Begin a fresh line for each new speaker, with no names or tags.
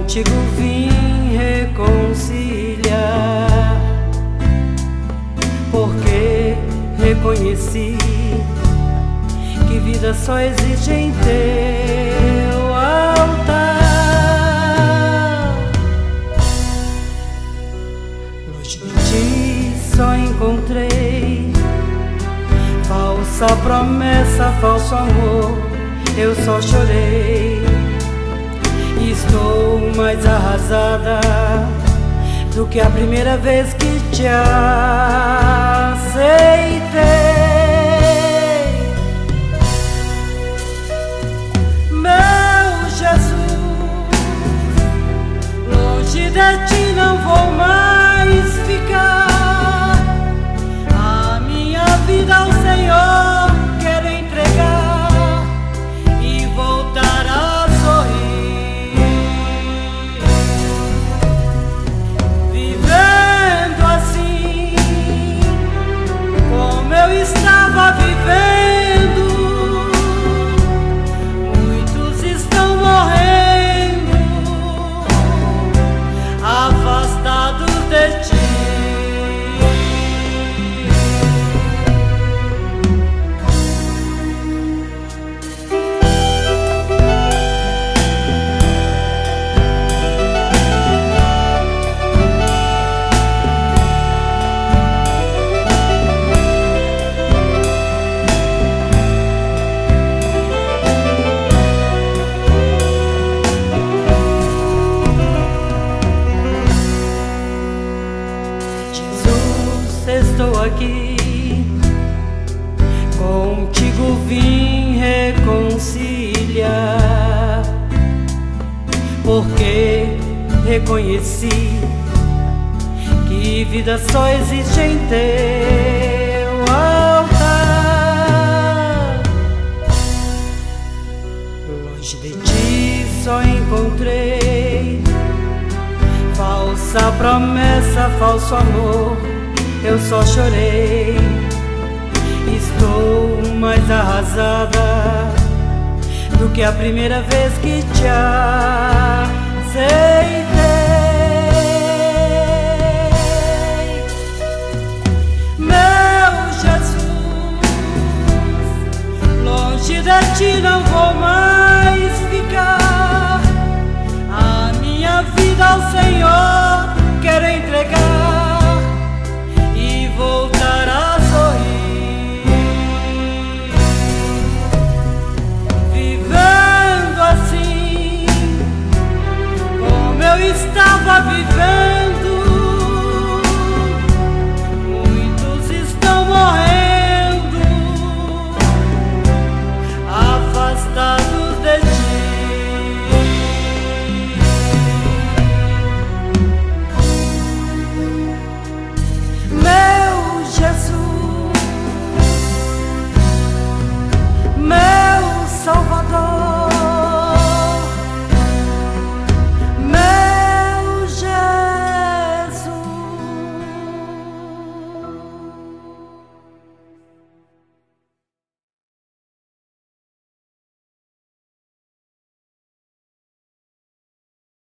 Contigo vim reconciliar, porque reconheci que vida só existe em teu altar. Longe de ti só encontrei falsa promessa, falso amor. Eu só chorei. Estou mais arrasada do que a primeira vez que te aceitei. Meu Jesus, longe de ti não vou mais ficar. A minha vida ao Senhor quero entregar e voltar a sorrir, vivendo assim como eu estava vivendo. Muitos estão morrendo, afastados de ti. Estou aqui, contigo vim reconciliar, porque reconheci que vida só existe em teu altar. Longe de ti só encontrei falsa promessa, falso amor. Eu só chorei. Estou mais arrasada do que a primeira vez que te